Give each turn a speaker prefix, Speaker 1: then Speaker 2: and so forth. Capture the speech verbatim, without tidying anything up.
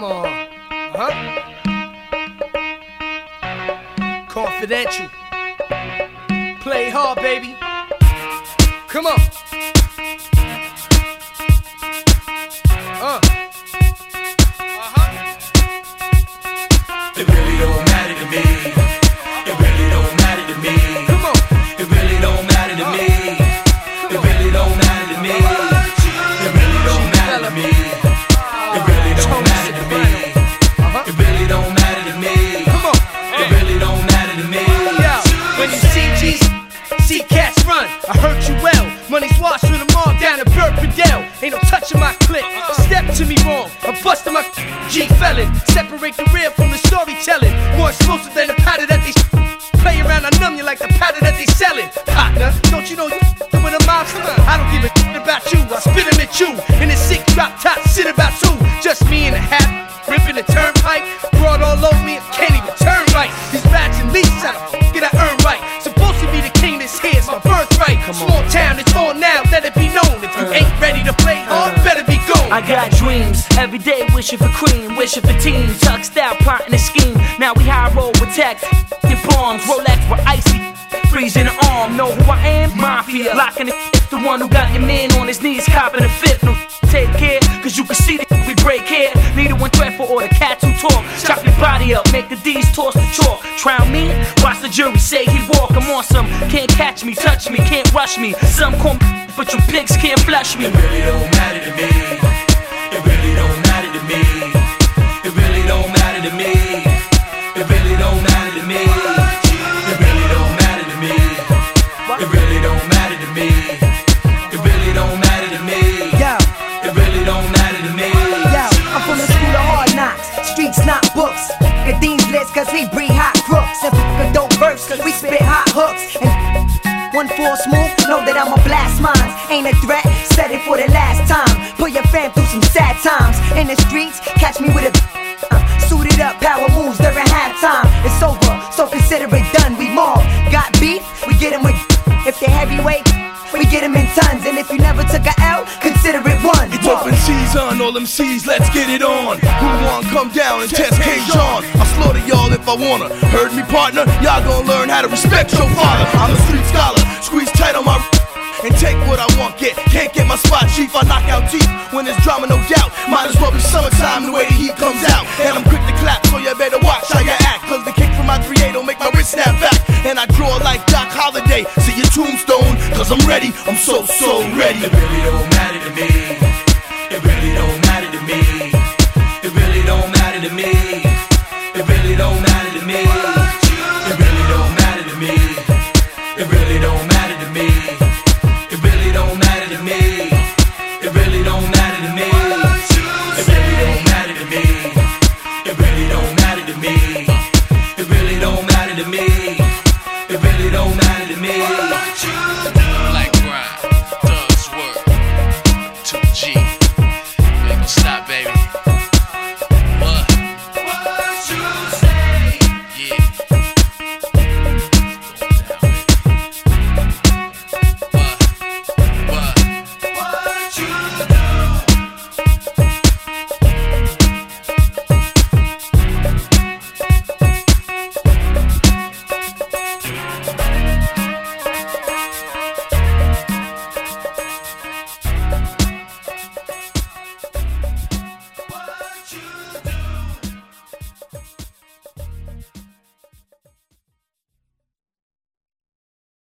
Speaker 1: Come on. Uh-huh. Confidential. Play hard, baby. Come on. Uh. Uh-huh.
Speaker 2: It really don't matter to me. It really don't matter to me.
Speaker 1: Come on.
Speaker 2: It really don't matter to me. It really don't matter to me. It really don't matter to me. It really don't matter to me. It really don't matter to me.
Speaker 1: Come on.
Speaker 2: It really don't matter to me.
Speaker 1: Yo, when you see G's, see cats run. I heard you well. Money's washed with them all down at Burpendale. Ain't no touching my clip. Step to me wrong. I'm busting my G felon. Separate the real from the storytelling. More explosive than the powder that they play around. I numb you like the powder that they selling. Partner, don't you know you with a mobster? I don't give a shit about you. I spit them at you. In a sick drop top, shit about two. Just me in a hat, ripping the turnpike. Broad all over me, can't even turn right. These rats and leases, how the f did I earn right? Supposed to be the king that's here, it's my birthright. Small town, it's on now, let it be known. If you ain't ready to play hard, better be gone.
Speaker 3: I got dreams, every day wishing for cream, wishing for teams, tucked out, plotting a scheme. Now we high roll with tech, and bombs, Rolex with icy, freezing the arm. Know who I am? Mafia, locking the the one who got your man on his knees, copping a fifth. No take care, cause you can see that we break here. Neither one threat for all the cats who talk. Chop your body up, make the D's toss the chalk. Trial me, watch the jury say he walk. I'm on some, can't catch me, touch me, can't rush me. Some call me, but you pigs can't flush me.
Speaker 2: It really don't matter to me. It really don't matter to me. It really don't matter to me. It really don't matter to me. It really don't matter to me. It really don't matter to me. It really don't matter to me.
Speaker 4: Yo,
Speaker 2: It really don't matter to me.
Speaker 4: yo, I'm from the school of hard knocks. Streets not books. The dean's list cause we breed hot crooks. And f*** a dope verse cause we spit hot hooks. And one force move, know that I'ma blast mines. Ain't a threat, said it for the last time. Put your fam through some sad times. In the streets, catch me with a uh, suited up, power moves during halftime. It's over, so consider it done. We mob, got beef, we get them with. If they're heavyweight, we get them in tons. And if you never took a L, consider it one.
Speaker 5: It's open season, all them C's, let's get it on. Who want come down and test King John? I'll slaughter y'all if I wanna. Heard me, partner? Y'all gon' learn how to respect your father. I'm a street scholar, squeeze tight on my and take what I want, get. Can't get my spot, chief, I knock out deep. When there's drama, no doubt. Might as well be summertime, the way the heat comes out. And I'm quick to clap, so you better watch how you act. Cause the kick from my three eight don't make my wrist snap back. And I draw like Doc Holliday. See your tombstone, cause I'm ready, I'm so, so ready.
Speaker 2: It really don't matter